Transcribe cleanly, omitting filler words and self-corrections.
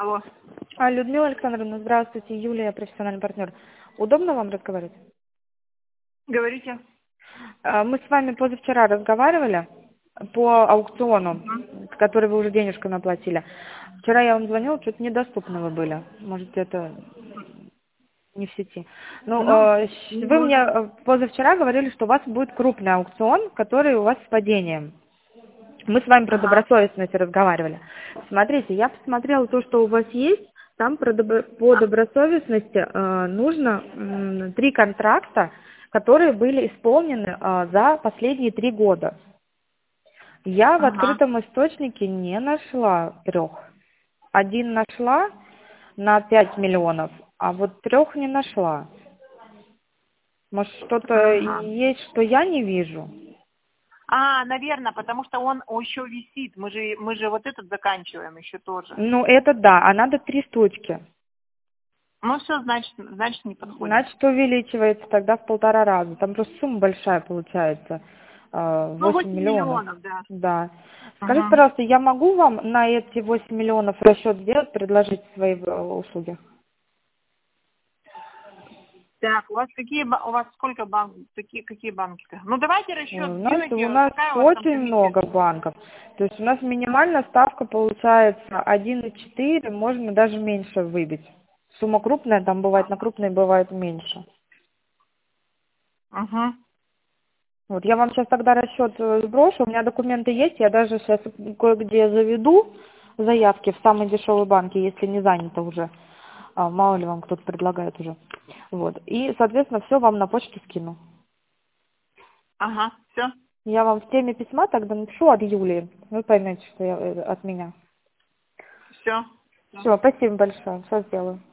Алло. Людмила Александровна, здравствуйте. Юлия, профессиональный партнер. Удобно вам разговаривать? Говорите. Мы с вами позавчера разговаривали по аукциону, с который вы уже денежками оплатили. Вчера я вам звонила, что-то недоступны вы были. Может, это не в сети. Ну, вы мне позавчера говорили, что у вас будет крупный аукцион, который у вас с падением. Мы с вами про добросовестность разговаривали. Смотрите, я посмотрела то, что у вас есть. Там по добросовестности нужно 3 контракта, которые были исполнены за последние 3 года. Я в открытом источнике не нашла 3. Один нашла на 5 миллионов, а вот 3 не нашла. Может, что-то есть, что я не вижу? Наверное, потому что он еще висит. Мы же вот этот заканчиваем еще тоже. Ну, это да, а надо 3 штучки. Ну все, значит не подходит. Значит, увеличивается тогда в 1,5 раза. Там просто сумма большая получается. 8 миллионов, да. Да. Скажите, пожалуйста, я могу вам на эти 8 миллионов расчет сделать, предложить свои услуги? Так, у вас сколько банков? Какие банки-то? Ну давайте расчет У сделайте. нас Какая у вас там очень комиссия? много банков. То есть у нас минимальная ставка получается 1,4, можно даже меньше выбить. Сумма крупная, там бывает на крупные, бывает меньше. Вот я вам сейчас тогда расчет сброшу, у меня документы есть, я даже сейчас кое-где заведу заявки в самые дешевые банки, если не занято уже. Мало ли вам кто-то предлагает уже. Вот. И, соответственно, все вам на почту скину. Все. Я вам в теме письма тогда напишу от Юлии. Вы поймете, что от меня. Все. Все, спасибо большое. Все сделаю.